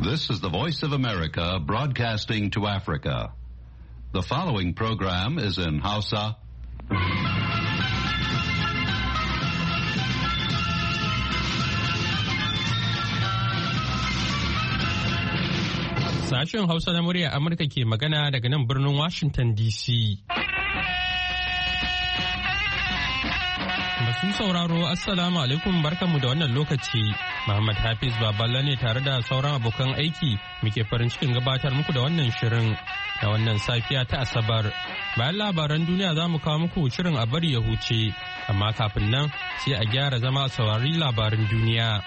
This is the Voice of America broadcasting to Africa. The following program is in Hausa. Sashen Hausa na murya Amurka ke magana daga nan birnin Washington DC. Masu sauraro, Assalamu alaikum, barkanmu da wannan lokaci. Muhammad Hafiz Baballa ne tare da sauran abokan aiki muke farin cikin gabatar muku da wannan shirin da wannan safiya ta Asabar. Bayan labaran duniya za mu kawo muku shirin a bari ya huce, amma kafin nan sai a gyara zama a saurari labaran duniya.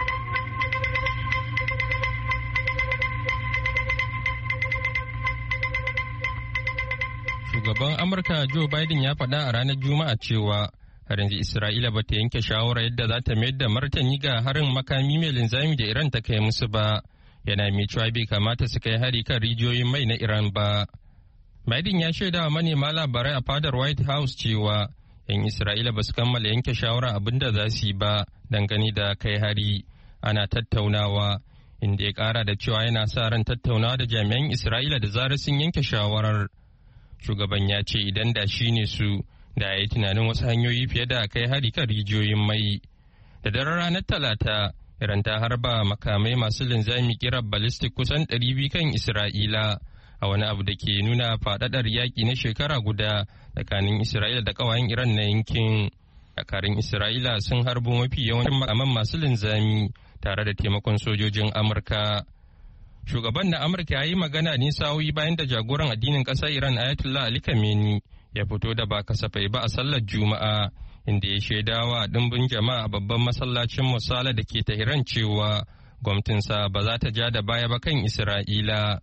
Shugaban Amurka Joe Biden ya faɗa a ranar Juma'a cewa har yanzu Isra'ila ba ta yanke shawara yadda za ta mayar da martani ga harin makami mai linzami da Iran ta kai musu ba, yana mai cewa bai kamata su kai hari kan rijiyoyin mai na Iran ba. Biden ya shaida wa manema labarai a fadar White House cewa 'yan Isra'ila ba su kammala yanke shawara abin da za su yi ba dangane da kai hari, ana tattaunawa, inda ya kara da cewa yana sa ran tattaunawa da jami'an Isra'ila da zarar sun yanke shawarar. Shugaban ya ce idan da shi ne su da ya yi tunanin wasu hanyoyi fiye da kai hari kan rijiyoyin mai. Da daren ranar Talata, Iran ta harba makamai masu linzami kirar ballistic kusan 200 kan Isra'ila a wani abu da ke nuna faɗaɗar yaƙi na shekara guda tsakanin Isra'ila da ƙawayen Iran na yankin. Dakarun Isra'ila sun harbo mafi yawancin makaman masu linzami tare da taimakon sojojin Amurka. Shugaban na Amurka ya yi magana ne sa'o'i bayan da jagoran addinin ƙasar Iran Ayatollah Ali Khamenei ya fito da ba kasafai ba a sallar Juma'a, inda ya shaidawa ɗimbin jama'a a babban masallacin Musala da ke Tehran cewa gwamnatinsa ba za ta ja da baya ba kan Isra'ila.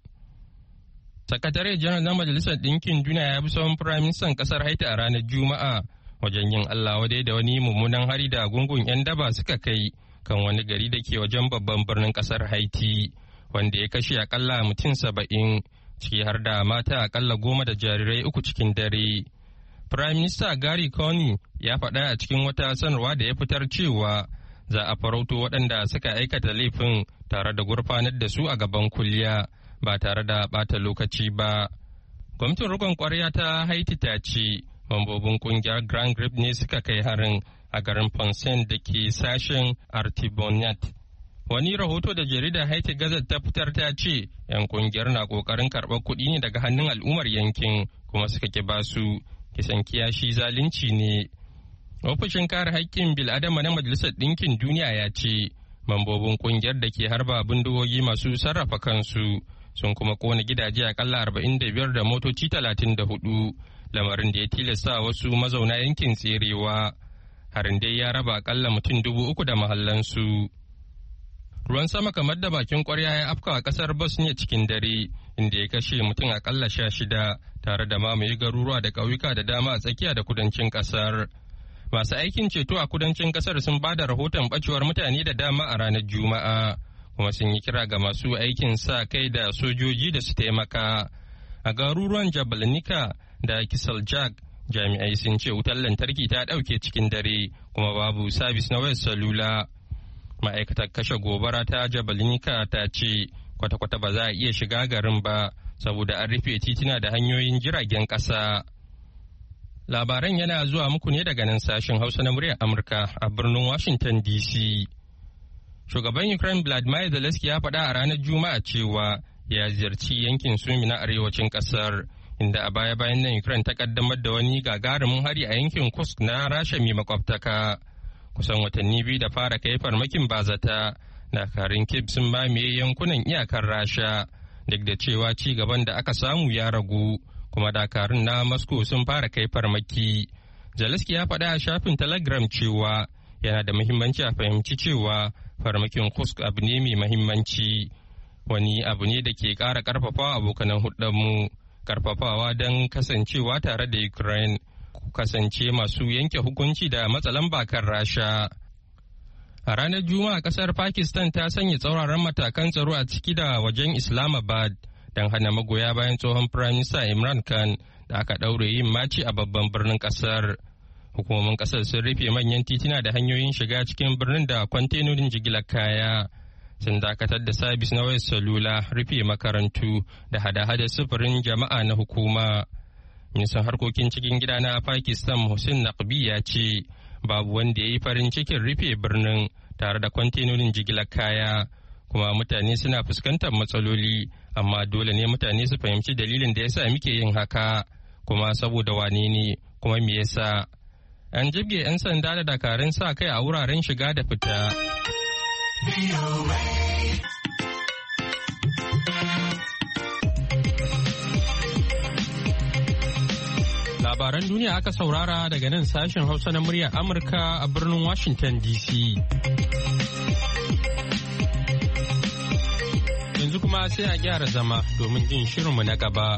Sakatare janar na Majalisar Ɗinkin Duniya ya bi sahun Firaministan ƙasar Haiti a ranar Juma'a wajen yin Allah wadai da wani mummunan hari da gungun 'yan daba suka kai kan wani gari da ke wajen babban birnin ƙasar Haiti, wanda ya kashe akalla mutum 70. Ciki har da mata akalla 10 da jarirai 3 cikin dare. Prime Minister Gary Coney ya faɗa a cikin wata sanarwa da ya fitar cewa za a farauto waɗanda suka aikata laifin tare da gurfanar da su a gaban kuliya ba tare da ɓata lokaci ba. Gwamnatin rikon ƙwarya ta Haiti ta ce mambobin ƙungiyar Grand Grip ne suka kai harin a garin Ponsen da ke sashen Artibonite. Wani rahoto da jaridar Haiti Gazette ta fitar ta ce 'yan kungiyar na kokarin karɓar kuɗi ne daga hannun al'ummar yankin kuma suka ki basu, kisan kiyashi zalunci ne. Ofishin kare haƙƙin bil'adama na Majalisar Ɗinkin Duniya ya ce mambobin kungiyar da ke harba bindigogi masu sarrafa kansu sun kuma kona gidaje akalla 45 da motoci 34, lamarin da ya tilasta wasu mazauna yankin tserewa. Harin dai ya raba akalla mutum 3,000 da mahallansu. Ruwan sama kamar da bakin kwarya ya afka a kasar Bosnia cikin dare, inda ya kashe mutum akalla 16 tare da mamaye garuruwa da ƙauyuka da dama a tsakiya da kudancin kasar. Masu aikin ceto a kudancin kasar sun ba da rahoton ɓacewar mutane da dama a ranar Juma'a, kuma sun yi kira ga masu aikin sa kai da sojoji da su taimaka. A garuruwan Jabalnika da Kisaljak, jami'ai sun ce wutar lantarki ta ɗauke cikin dare, kuma babu sabis na wayar salula. Ma'aikatar kashe gobara ta Jabalnika ta ce kwata-kwata ba za a iya shiga garin ba saboda an rufe titina da hanyoyin jiragen ƙasa. Labaran yana zuwa muku ne daga nan sashen Hausa na muryar Amurka a birnin Washington DC. Shugaban Ukraine Vladimir Zelensky ya faɗa a ranar Juma'a cewa ya ziyarci yankin Sumi na arewacin ƙasar, inda a baya-bayan nan Ukraine ta kaddamar da wani gagarumin hari a yankin Kursk na Rasha mai makwabtaka. Kusan watanni 2 da fara kai farmakin bazata, dakarun Kyiv sun mamaye yankunan iyakar Rasha, duk da cewa ci gaban da aka samu ya ragu, kuma dakarun na Moscow sun fara kai farmaki. Zelensky ya faɗa a shafin Telegram cewa yana da muhimmanci a fahimci cewa farmakin Kursk abu ne mai muhimmanci, wani abu ne da ke ƙara ƙarfafawa abokanan hudanmu, ƙarfafawa don kasancewa tare da Ukraine. Kasance masu yanke hukunci da matsalan bakar Rasha. A ranar Juma'a kasar Pakistan ta sanya tsauraran matakan tsaro a ciki da wajen Islamabad don hana magoya bayan tsohon Firaminista Imran Khan da aka ɗaure yin maci a babban birnin kasar. Hukumomin kasar sun rufe manyan titina da hanyoyin shiga cikin birnin da kwantenonin jigilar kaya. sun dakatar da sabis na wayar salula, rufe makarantu da hada-hada sufurin jama'a na hukuma. Ministan harkokin cikin gida na Pakistan Hussein Naqvi ya ce babu wanda ya yi farin cikin rufe birnin tare da kwantenonin jigilar kaya, kuma mutane suna fuskantar matsaloli, amma dole ne mutane su fahimci dalilin da yasa muke yin haka, kuma saboda wane ne, kuma me yasa. An jibge 'yan sanda da dakarun sa kai a wuraren shiga da fita. Labaran duniya aka saurara daga nan sashen Hausa na muryar Amurka a birnin Washington DC. Yanzu kuma sai a gyara zama domin jin shirinmu na gaba.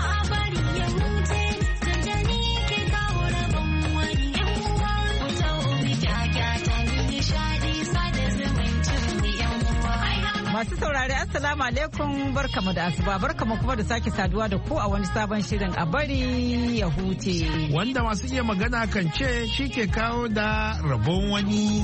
Masu saurari Assalamu alaikum, barkamu da asuba, barkamu kuma da sake saduwa da ku a wani sabon shirin a bari ya huce. Wanda masu iya magana kan ce shi ke kawo da rabon wani.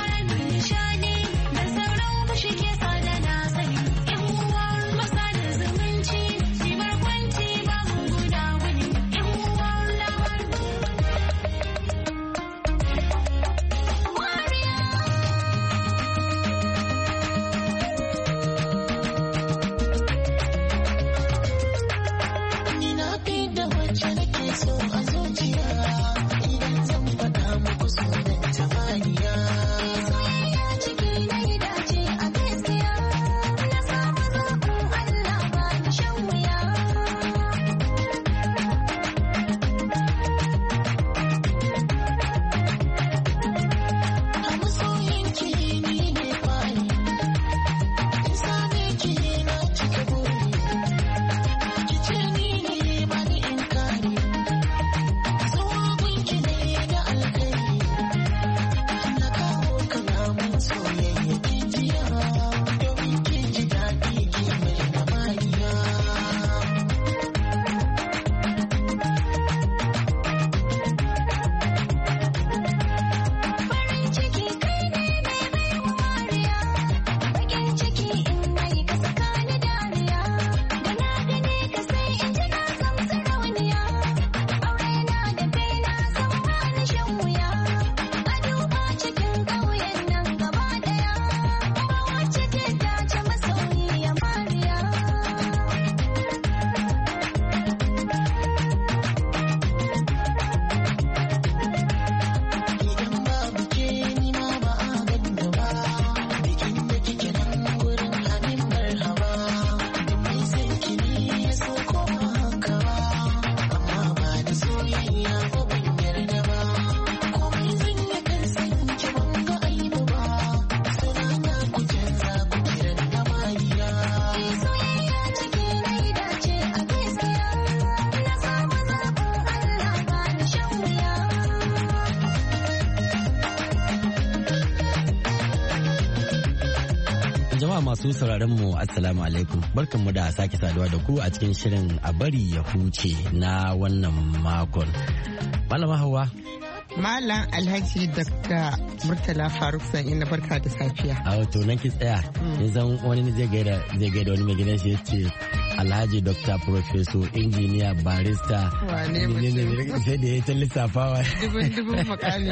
Jama'a masu sauraron mu Assalamu alaikum, barkanmu da sake saduwa da ku a cikin shirin a bari ya huce na wannan makon. Malama Hauwa. Malam Alhaji Dr. Murtala Faruk Sanyi na barka da safiya. A wato nan ki tsaya. Yanzu wani zai gaida wani mai gidan shi yace Alhaji Dr. Professor Engineer Barista. Wane mutum. Sai da ya ta lissafawa. Dubun makami.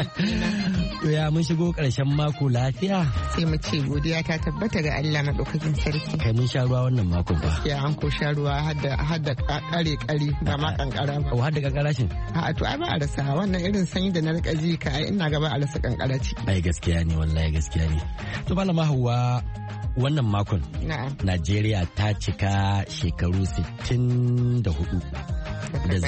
Ya mun shigo karshen mako lafiya. Sai mu ce godiya ta tabbata ga Allah madaukakin sarki. Kai mun sha ruwa wannan makon ba. Ya an ko sha ruwa har da kare ba ma kankara ba. Har da kankara shin? A to ai ba a rasa wannan irin sanyi da na rika ji ka ai ina gaba a rasa kankara ciki. Ai gaskiya ne, wallahi gaskiya ne. To malama Hauwa, wannan makon Najeriya ta cika shekaru 64 da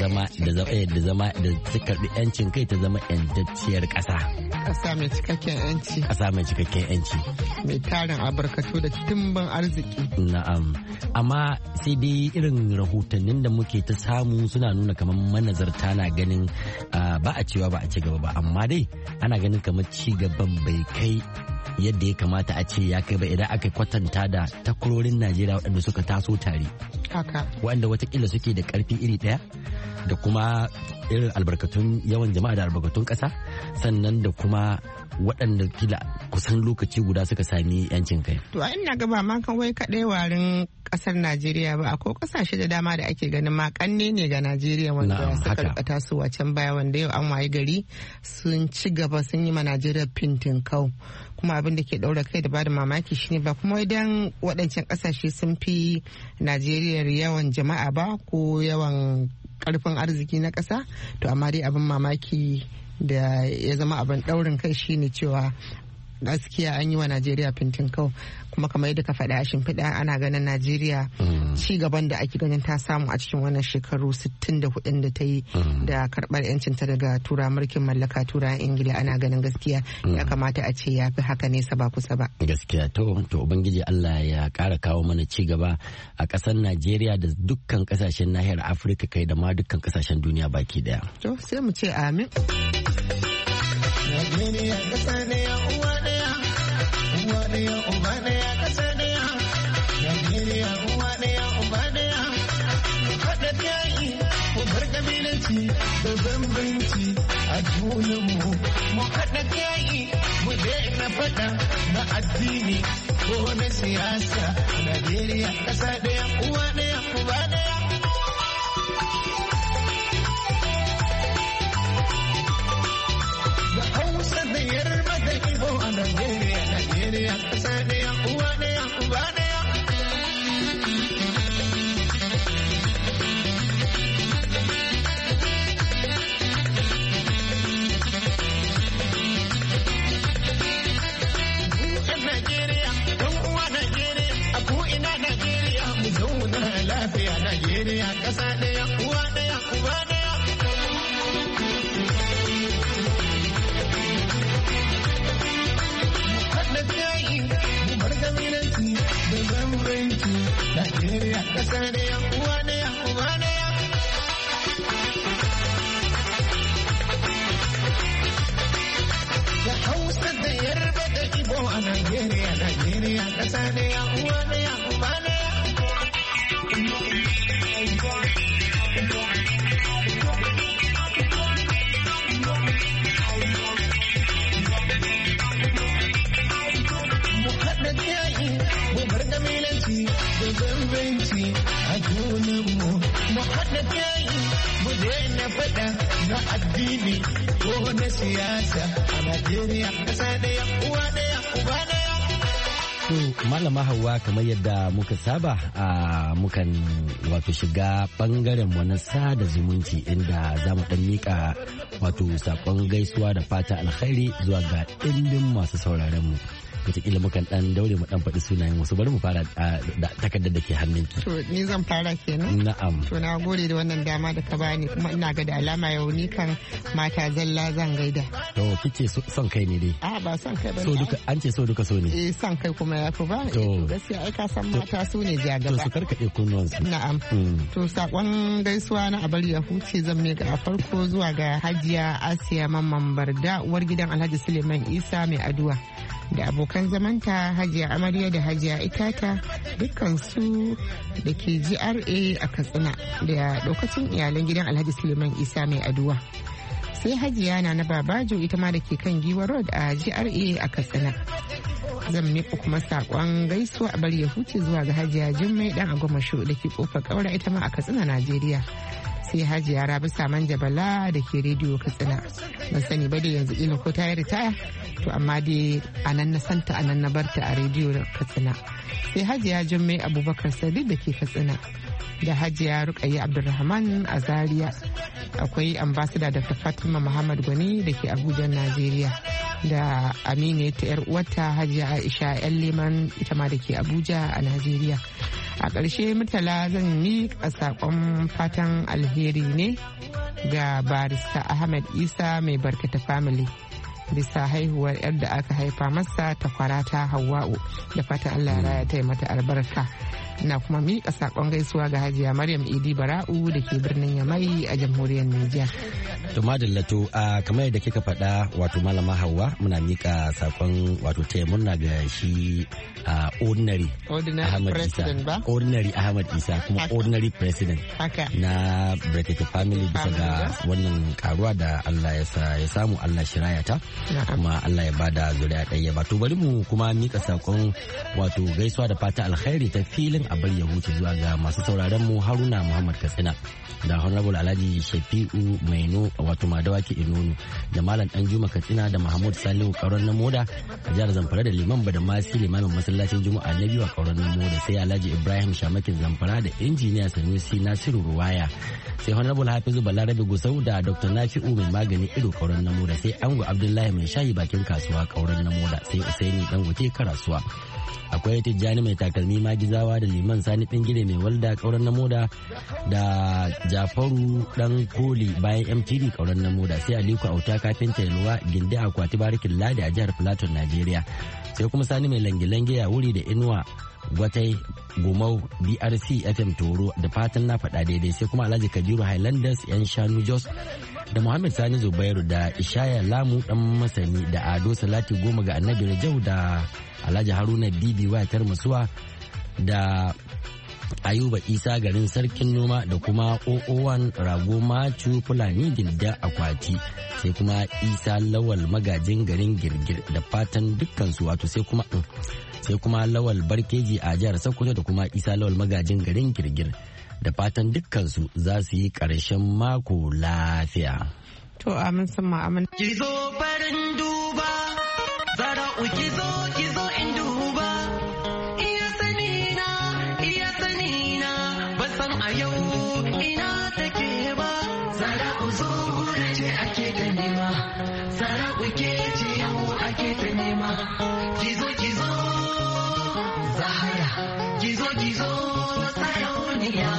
zama da ta karbi yancin kai, ta zama yantacciyar ƙasa. Ƙasa mai cikakken yanci. Ƙasa mai cikakken yanci. Mai tarin albarkatu da timbin arziki. Na'am. Amma sai dai irin rahotannin da muke ta samu suna nuna kamar manazarta na ganin ba a cewa ba a ci gaba ba, amma dai ana ganin kamar ci gaban bai kai yadda ya kamata a ce ya kai ba idan aka kwatanta da takwarorin Najeriya waɗanda suka taso tare. Haka. Waɗanda watakila suke da ƙarfi iri ɗaya da kuma irin albarkatun yawan jama'a da albarkatun ƙasa, sannan da kuma waɗanda kila kusan lokaci guda suka sami yancin kai. To ina ga ba ma kawai kaɗai warin ƙasar Najeriya ba, akwai ƙasashe da dama da ake ganin ma kanne ne ga Najeriya wanda suka rika tasowa can baya, wanda yau an waye gari sun ci gaba sun yi ma Najeriya fintin kau. Kuma abin da ke ɗaura kai da bada mamaki shine ba kuma idan waɗancan ƙasashe sun fi Najeriya yawan jama'a ba ko yawan ƙarfin arziki na ƙasa, to amma dai abin mamaki da ya zama abin ɗaurin kai shine cewa gaskiya an yi wa Najeriya fintin kau. Kuma kamar yadda ka faɗa a shimfiɗa, ana ganin Najeriya ci gaban da ake ganin ta samu a cikin wannan shekaru 64 da ta yi da karɓar yancinta daga tura mulkin mallaka tura Ingila, ana ganin gaskiya ya kamata a ce ya fi haka nesa ba kusa ba. Gaskiya to Ubangiji Allah ya ƙara kawo mana ci gaba a ƙasar Najeriya da dukkan ƙasashen nahiyar Afirka kai da ma dukkan ƙasashen duniya baki daya. To sai mu ce amin. Najeriya ƙasa ne ya uwa ɗaya, uwa ɗaya uba ɗaya ƙasa ɗaya. Najeriya uwa ɗaya uba ɗaya. Haɗa yayi mu bar ƙabilanci da bambanci a junanmu. Mu haɗa yayi mu daina faɗa na addini ko na siyasa. Najeriya ƙasa ɗaya uwa ɗaya uba ɗaya. Najeriya ƙasa ɗaya uwa ɗaya uba ɗaya. Dukan Najeriya, ɗan uwa Najeriya, a ko'ina Najeriya mu zauna lafiya. Najeriya ƙasa ɗaya uwa ɗaya uba ɗaya. Najeriya ƙasa ɗaya uwa ɗaya uba ɗaya. Da Hausa da Yarba da Ibo a Najeriya, Najeriya ƙasa ɗaya uwa ɗaya uba ɗaya. Mu haɗa yayi mu bar ƙabilanci da bambanci a junanmu. Mu haɗa yayi mu daina faɗa na addini ko na siyasa. A Najeriya ƙasa ɗaya uwa ɗaya uba ɗaya. To Malama Hauwa, kamar yadda muka saba mukan wato shiga bangaren wani sada zumunci inda za mu dan mika wato sakon gaisuwa da fata alkhairi zuwa ga ɗimbin masu sauraron mu. Wataƙila mukan dan daure mu dan faɗi sunayen wasu. Bari mu fara da takardar da ke hannunki. To ni zan fara kenan. Na'am. To na gode da wannan dama da ka bani, kuma ina ga da alama yau ni kan mata zalla zan gaida. To kike son kai ne dai? A ba son kai ba. So duka an ce so duka so ne. Son kai kuma ya fi ba. To gaskiya ai ka san mata su ne jagaba. To su karkade kunnuwansu. Na'am. To sakon gaisuwa na abar ya huce zan miƙa a farko zuwa ga Hajiya Asiya Mamman Barda, uwar gidan Alhaji Suleiman Isa mai aduwa, da abokan zamanta Hajiya Amarya da Hajiya Itata, dukkan su da ke GRA a Katsina, da lokacin iyalan gidan Alhaji Suleiman Isa mai aduwa. Sai Hajiya na Babajo ita ma da ke kan Giwa Road a GRA a Katsina. Zan miƙa kuma saƙon gaisuwa a bari ya huce zuwa ga Hajiya Jummai dan Agomasho da ke kofar ƙaura ita ma a Katsina, Najeriya. Sai Hajiya Rabi Saman Jabala da ke rediyo Katsina. Ban sani ba da yanzu ila ko ta yi ritaya, to amma dai a nan na santa a nan na barta a rediyo Katsina. Sai Hajiya Jummai Abubakar Sadiq da ke Katsina, da Hajiya Rukayya Abdulrahman a Zaria. Akwai ambassador Dr. Fatima Muhammad Gwani da ke Abuja, Najeriya, da Aminu ta yar uwarta Hajiya Aisha yan Liman ita ma da ke Abuja a Najeriya. A ƙarshe Murtala zan miƙa saƙon fatan alheri ne ga barista Ahmed Isa mai barkata family bisa haihuwar yar da aka haifa masa takwara ta Hawwa'u, da fatan Allah ya raya ta mata albarka. Na kuma miƙa saƙon gaisuwa ga Hajiya Maryam Idi Bara'u da ke birnin Yamai a jamhuriyar Nijar. To madallato kamar yadda kika faɗa wato Malama Hauwa, muna miƙa saƙon wato taya murna ga shi ordinary Ahmad Isa, ordinary Ahmad Isa kuma ordinary president na Brekete family bisa ga wannan karuwa da Allah ya samu, Allah shiraya ta. kuma Allah ya bada zuriya ɗaya ba. To bari mu kuma mika sakon wato gaisuwa da fata alkhairi ta filin a bar ya huce zuwa ga masu sauraron mu Haruna Muhammad Katsina da Honorable Alhaji Shafi'u Maino wato Madawaki Inonu da Malam Danjuma Katsina da Mahmud Salihu Kauran na Moda a jihar Zamfara da Liman Badamasi limamin masallacin Juma'a na biyu a Kauran na Moda sai Alhaji Ibrahim Shamakin Zamfara da injiniya Sanusi Nasiru Ruwaya sai Honorable Hafizu Balarabe Gusau da Dr. Nafi'u mai magani ido Kauran na Moda sai Ango Abdullahi mai shayi bakin kasuwa Kauran na Moda sai Usaini Dangote Karasuwa. Akwai Tijjani mai takalmi Magizawa da Liman Sani Bingire mai walda Kauran na Moda da Jafaru Dan Koli bayan MTV Kauran na Moda sai Aliko Auta kafinta Yalwa Gindi Akwati Barikin Ladi a jihar Plateau Najeriya sai kuma Sani mai lange-lange a wuri da Inuwa Gwatai Gumau DRC FM Toro da fatan na faɗa daidai sai kuma Alhaji Kabiru Highlanders yan Shanu Jos da Muhammad Sani Zubairu da Ishaya Lamu dan Masani da Ado Salati Goma ga Annabi Rajau da Alhaji Haruna Bibi Wayatar Musuwa da Ayuba Isa garin Sarkin Noma da kuma OO1 Rago Macu Fulani Gilda Akwati sai kuma Isa Lawal magajin garin Girgir da fatan dukkansu wato sai kuma Lawal Barkeji a jihar Sokoto da kuma Isa Lawal magajin garin Girgir da fatan dukkansu za su yi ƙarshen mako lafiya. To amin sama amin. Kizo farin duba, zara'u kizo in duba, iya sani na, basan a yau ina take ba, zara'u zo ce ake ta nema, zara'u ke ce yau ake ta nema, kizo, Zahara, kizo, sarauniya.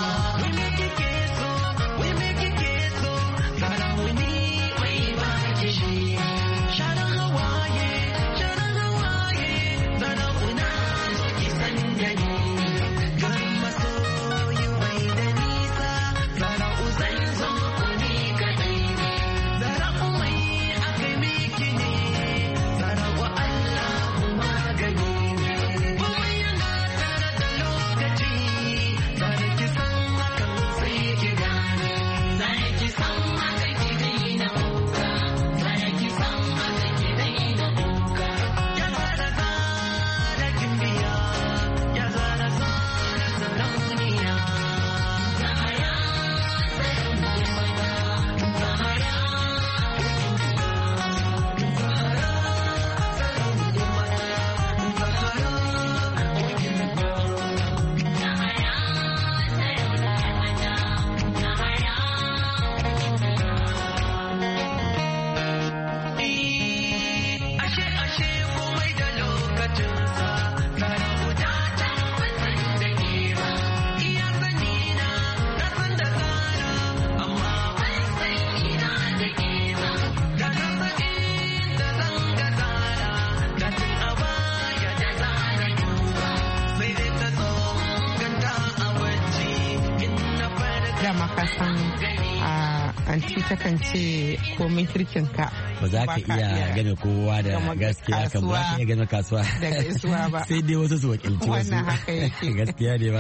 Anti takan ce komin kirkin ka ba za ka iya game kowa da gaskiya kan ba ka iya game kasuwa da gaisuwa ba sai dai wasu su wakilci wasu wannan haka yake gaskiya ne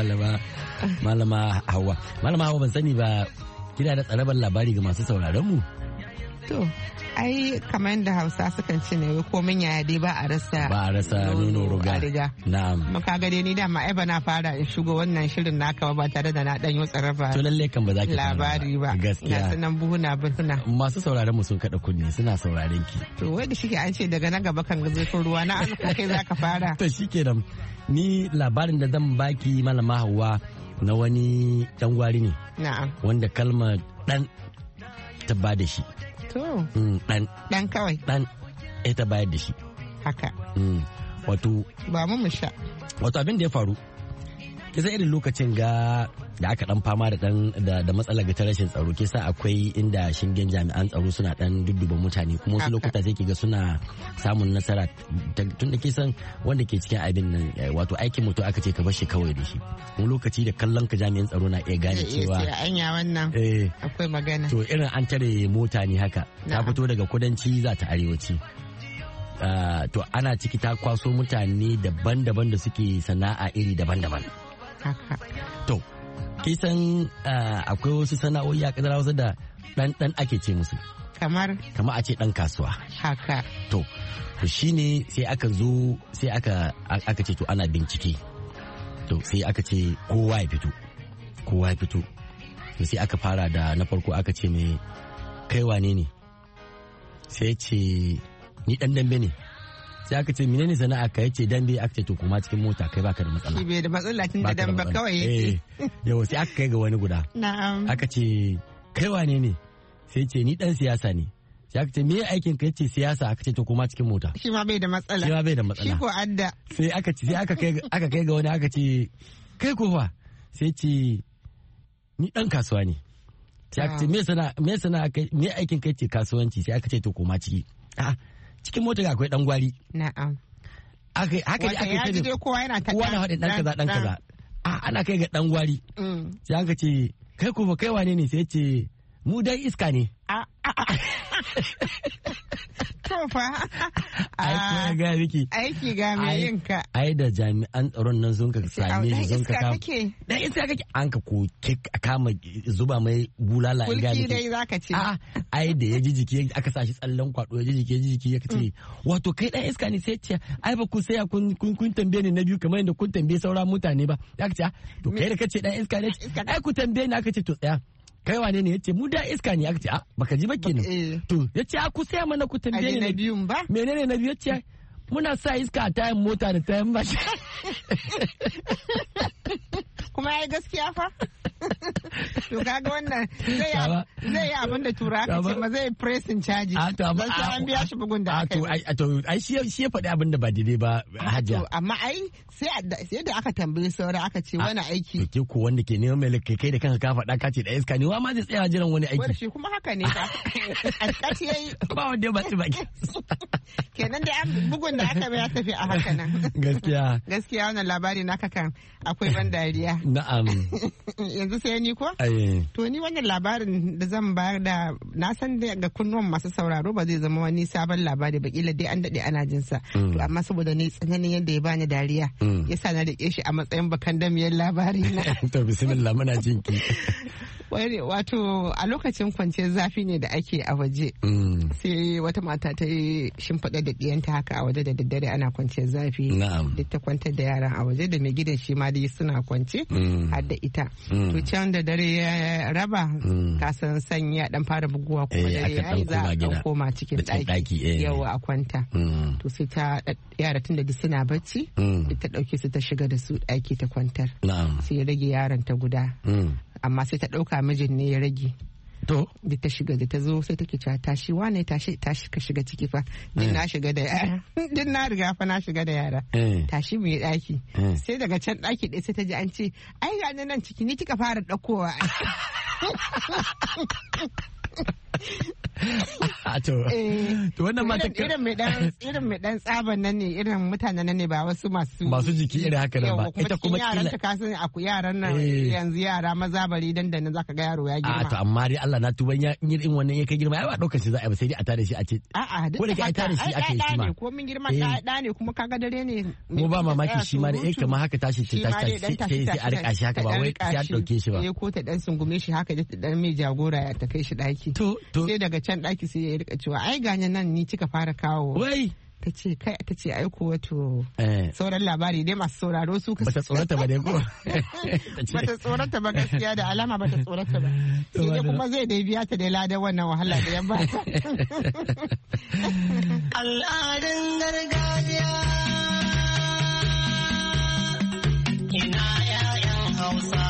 malama Hauwa ban sani ba kina da tsarabar labari ga masu sauraron mu to ai kamar yadda Hausa sukan ce ne komin yaya dai ba a rasa nono ruga na'am maka ga dai ni da ma ai bana fara in shigo wannan shirin naka ba tare da na dan yi tsaraba to lalle kan ba za ki labari ba gaskiya na sanan buhuna masu sauraron mu sun kada kunni suna sauraren ki to wai da shike an ce daga nan gaba kan ga zurfin ruwa na an kai zaka fara to shikenan ni labarin da zan baki malama Hauwa na wani dan gwari ne na'am wanda kalmar dan ta ba da shi to dan kawai dan ita bayar da shi haka wato ba mu sha wato abin da ya faru kisa irin lokacin da aka dan fama da matsalar ta rashin tsaro kisa akwai inda shingen jami'an tsaro suna dan dudduba mutane kuma wasu lokuta sai kiga suna samun nasara tun da kisan wanda ke cikin abin nan wato aikin mutum aka ce ka bar shi kawai da shi wani lokaci da kallon ka jami'an tsaro na iya gane cewa anya wannan akwai magana to irin an tare mota ne haka ta fito daga kudanci za ta arewaci to ana ciki ta kwaso mutane daban-daban da suke sana'a iri daban-daban to kisan akwai wasu sana'o'i a kadar wasu da dan ake ce musu kamar a ce dan kasuwa haka. To shine sai aka zo sai aka ce to ana bincike, to sai aka ce kowa ya fito to sai aka fara da na farko aka ce mai kai wane ne, sai ce ni dan dambe ne, sai aka ce menene sana'a ka yace dambe, aka ce to kuma cikin mota kai baka da matsala. Shi bai da matsala tun da dambe kawai yake. Yau sai aka kai ga wani guda. Na'am. Aka ce kai wane ne, sai ce ni dan siyasa ne, sai aka ce me aikin ka yace siyasa, aka ce to kuma cikin mota. Shi ma bai da matsala. Shi ko adda. Sai aka kai ga wani aka ce kai ko fa, sai ce ni dan kasuwa ne, sai aka ce me aikin kai ce kasuwanci, sai aka ce to koma ciki. Cikin mota ga akwai dan gwari. Na'am. Aka ji kowa yana ta kowa na haɗin dan kaza. Ana kai ga dan gwari. Sai aka ce kai ko kai wane ne, sai ce mu dai iska ne. Aiki ga mai yinka. Ai da jami'an tsaron nan sun ka same shi sun ka kama. Dan iska kake. An ka ko kama zuba mai bulala in ga. Kulki dai zaka ce. Ai da ya ji jiki aka sa shi tsallan kwado ya ji jiki ya ce wato kai dan iska ne, sai ce ai ba ku saya kun tambaye ni na biyu kamar yadda kun tambaye sauran mutane ba. Aka ce to kai da kace dan iska ne, ai ku tambaye ni, aka ce to tsaya. Kai wane ne, yace mu da iska ne, aka ce baka ji ba kenan. To yace ku saya mana ku tambaye ni na biyun ba. Menene na biyu, yace muna sa iska a tayan mota da tayan bashi. Kuma ya gaskiya fa. To kaga wannan zai yi abin da tura aka ce ma zai pressing charge. Don sai an biya shi bugun da aka yi. Ai shi ya faɗi abin da ba daidai ba Hajiya. Amma ai sai da aka tambaye sauran aka ce wani aiki. Ke ko wanda ke neman mai kai da kanka ka faɗa ka ce da iska ne, wa ma zai tsaya jiran wani aiki. Wani shi kuma haka ne fa. Alƙaci yayi. Ba wanda ya baci baki. Kenan da bugun da aka ya tafi a haka nan. Gaskiya wannan labari naka kan akwai ban dariya. Na'am. Yanzu sai ni ko? To ni wannan labarin da zan bayar da na san da ga kunnuwan masu sauraro ba zai zama wani sabon labari ba, kila dai an dade ana jin sa. To amma saboda ni tsananin yadda ya bani dariya yasa na rike shi a matsayin bakan damiyar labari na. To bismillah muna jin ki. Wato a lokacin kwanciyar zafi ne da ake a waje. Sai wata mata ta yi shimfiɗa da ɗiyanta haka a waje da daddare ana kwanciyar zafi. Duk ta kwantar da yaran a waje da mai gidan shi ma dai suna kwance har da ita. To can da dare ya raba kasan sanyi ya dan fara buguwa kuma dare ya yi za a dan koma cikin ɗaki yawa a kwanta. To sai ta yara tun da duk suna bacci ta ɗauke su ta shiga da su ɗaki ta kwantar. Sai ya rage yaron ta guda. Amma sai ta ɗauka mijin ne ya rage. To da ta shiga da ta zo sai take cewa tashi wane tashi ka shiga ciki fa din na shiga da yara din na riga fa na shiga da yara tashi mu yi daki sai daga can daki ɗaya sai ta ji an ce ai ga nan ciki ni kika fara ɗaukowa. To wannan mata irin mai dan tsaban nan ne, irin mutanen nan ne, ba wasu masu jiki irin haka nan ba. Ita kuma yaran ta kasan aku yaran nan yanzu yara maza bari dandanan zaka ga yaro ya girma. To amma dai Allah na tuban ya irin wannan ya kai girma ai ba daukar shi za a yi ba, sai dai a tare shi a ce ko da ai tare shi aka yi shi ma ko min girma da ne kuma kaga dare ne mu ba mamaki shi ma da kamar haka tashi sai a rika shi haka ba wai ya dauke shi ba ko ta dan sungume shi haka da dan mai jagora ya ta kai shi daki. Sai daga can daki sai ya rika cewa ai ganye nan ni kika fara kawo. Wai ta ce aiko wato sauran labari dai masu sauraro su ka bata tsorata ba dai ko bata tsorata ba gaskiya, da alama bata tsorata ba, sai kuma zai dai biya ta da ladan wannan wahala da ya bata. Al'adun gargajiya ina 'ya'yan Hausa.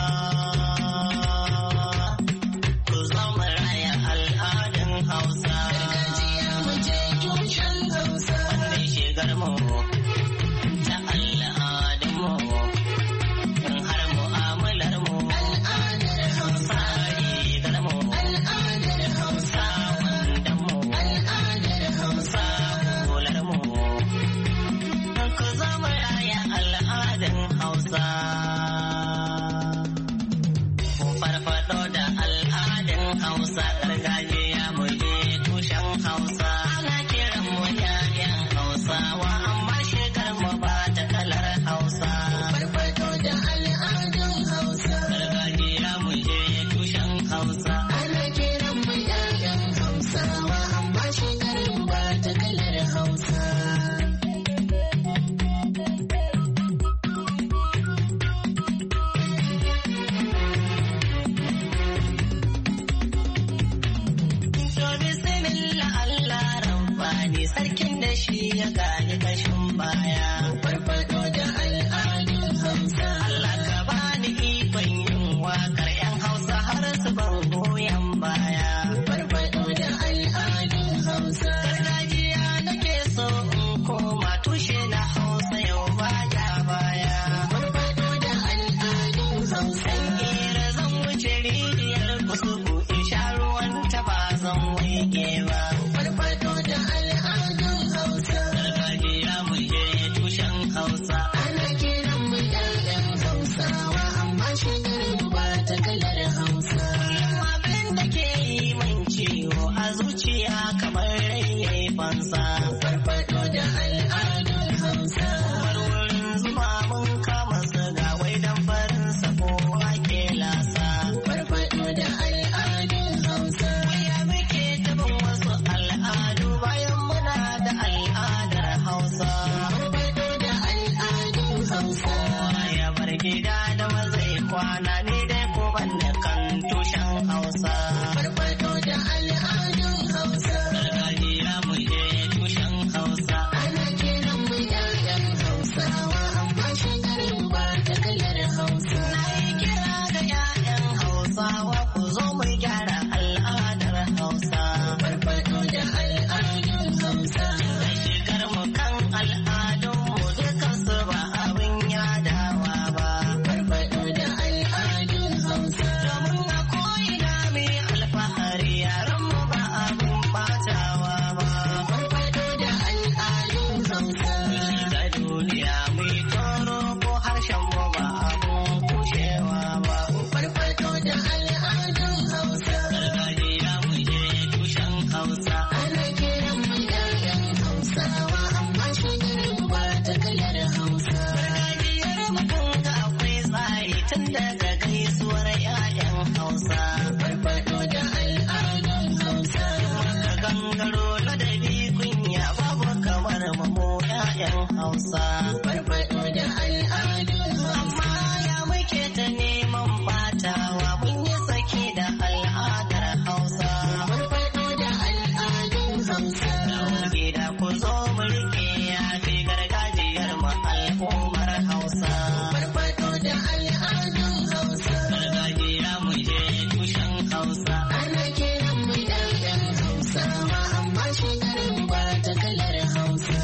Hausa. Ana kiran mu ƴaƴan Hausawa amma shigar mu ba ta kalar Hausa. Abin da ke yi min ciwo a zuciya kamar rai yayi fansa. Farfaɗo da al'adun Hausa. Wurin zuma mun kama siga wai dan farin sako ake lasa. Farfaɗo da al'adun Hausa. Waya muke tabin wasu al'adu bayan muna da al'adar Hausa. Farfaɗo da al'adun Hausa. Ya bar gida da mazai kwana ne dai ko ban da kan tushen Hausa. Farfaɗo da al'adun Hausa. Gargajiya mu je tushen Hausa. Ana kiran mu ƴaƴan Hausawa amma shigar mu ba ta kalar Hausa. Na yi kira ga ƴaƴan Hausawa ku zo mu gyara al'adar Hausa. Farfaɗo da al'adun Hausa. Da shigar mu kan al'adun mu dukan su ba abin yadawa ba. Farfaɗo da al'adun Hausa. Domin a ko'ina mu yi alfahari yaran mu ba abin batawa ba. Farfaɗo da al'adun Hausa. Shiga duniya mu yi toro ko harshen mu ba abin kushewa ba. Farfaɗo da al'adun Hausa. Gargajiya mu je tushen Hausa. Ana kiran mu ƴaƴan Hausawa amma shigar mu ba ta kalar Hausa. Gargajiyar mu kun ga akwai tsari tun daga gaisuwar ƴaƴan Hausa. Farfaɗo da al'adun Hausa. Muka gangaro ladabi kunya babu kamar mu ƴaƴan Hausa. Farfaɗo da al'adun Hausa. Amma ya muke ta neman fatawa mun yi sake da al'adar Hausa. Farfaɗo da al'adun Hausa. Gida ku zo mu rike yafi gargajiyar mu al'ummar Hausa. Farfaɗo da al'adun Hausa. Gargajiya mu je tushen Hausa. Ana kiran mu ƴaƴan Hausawa amma shigar mu ba ta kalar Hausa.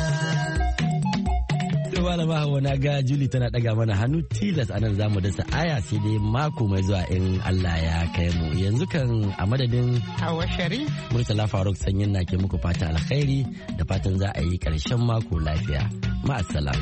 Malama Hauwa na ga Julie tana daga mana hannu tilas anan zamu dasa aya sai dai mako mai zuwa in Allah ya kai mu. Yanzu kan a madadin Hauwa Sharif. Murtala Faruk Sanyin na ke muku fatan alkhairi da fatan za a yi ƙarshen mako lafiya. Ma'assalam.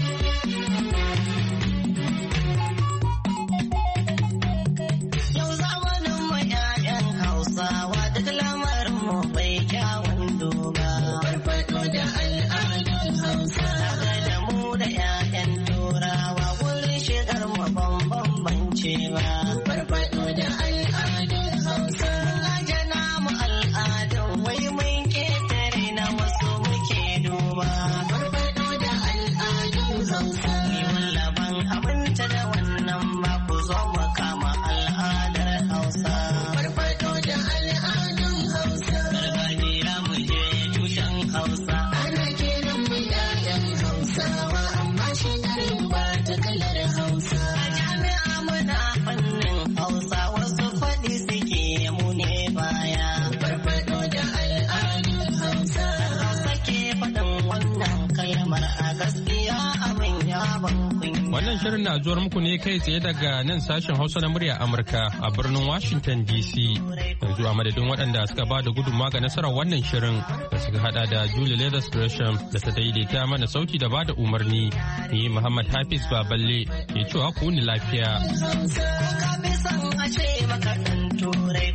Yau zamanin mu ƴaƴan Hausawa duk lamarin mu bai kyawun doga. Farfaɗo da al'adun Hausa. Daga da mu da ƴaƴan Turawa wurin shigar mu bambance ba. Farfaɗo da al'adun Hausa. Mun aje namu al'adun wai mun ketare na wasu muke duba. Farfaɗo da al'adun Hausa. Ni wallaban abinta da wannan ba ku zo mu kama al'adar Hausa. Farfaɗo da al'adun Hausa. Gargajiya mu je tushen Hausa. Ana kiran mu ƴaƴan Hausawa amma shigar mu ba ta kalar Hausa. A jami'a muna fannin Hausa wasu faɗi suke mu ne baya. Farfaɗo da al'adun Hausa. Hausa ke faɗin wannan kalmar a gaskiya abin ya ban kunya. Wannan shirin na zuwar muku ne kai tsaye daga nan sashen Hausa na murya Amurka a birnin Washington DC. Yanzu a madadin waɗanda suka ba da gudunmawa ga nasarar wannan shirin da suka hada da Julie Leathers Gresham da ta daidaita mana sauti da ba da umarni. Ni Muhammad Hafiz Baballe ke cewa ku ni lafiya. Ka fi son a ce maka ɗan turai